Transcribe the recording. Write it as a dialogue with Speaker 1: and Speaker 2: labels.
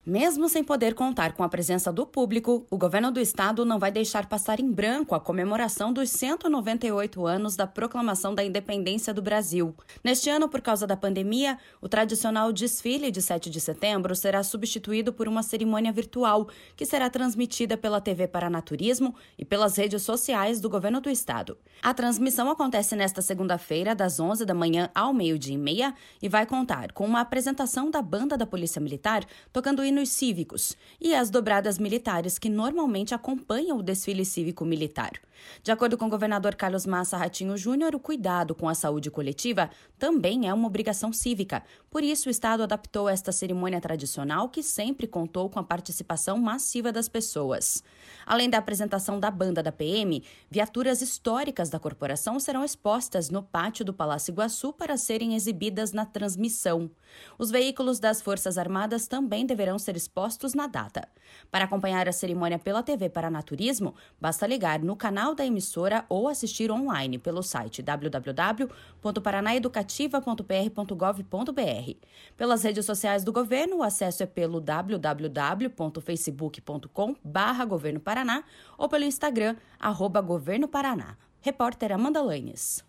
Speaker 1: Mesmo sem poder contar com a presença do público, o governo do estado não vai deixar passar em branco a comemoração dos 198 anos da proclamação da independência do Brasil. Neste ano, por causa da pandemia, o tradicional desfile de 7 de setembro será substituído por uma cerimônia virtual, que será transmitida pela TV Paranaturismo e pelas redes sociais do governo do estado. A transmissão acontece nesta segunda-feira, das 11 da manhã ao 12h30, e vai contar com uma apresentação da banda da Polícia Militar, tocando hinos cívicos, e as dobradas militares que normalmente acompanham o desfile cívico-militar. De acordo com o governador Carlos Massa Ratinho Júnior, o cuidado com a saúde coletiva também é uma obrigação cívica. Por isso, o estado adaptou esta cerimônia tradicional, que sempre contou com a participação massiva das pessoas. Além da apresentação da banda da PM, viaturas históricas da corporação serão expostas no pátio do Palácio Iguaçu para serem exibidas na transmissão. Os veículos das Forças Armadas também deverão ser expostos na data. Para acompanhar a cerimônia pela TV Paranaturismo, basta ligar no canal da emissora ou assistir online pelo site www.paranaeducativa.pr.gov.br. Pelas redes sociais do governo, o acesso é pelo www.facebook.com/Governo Paraná ou pelo Instagram, @Governo Paraná. Repórter Amanda Lanes.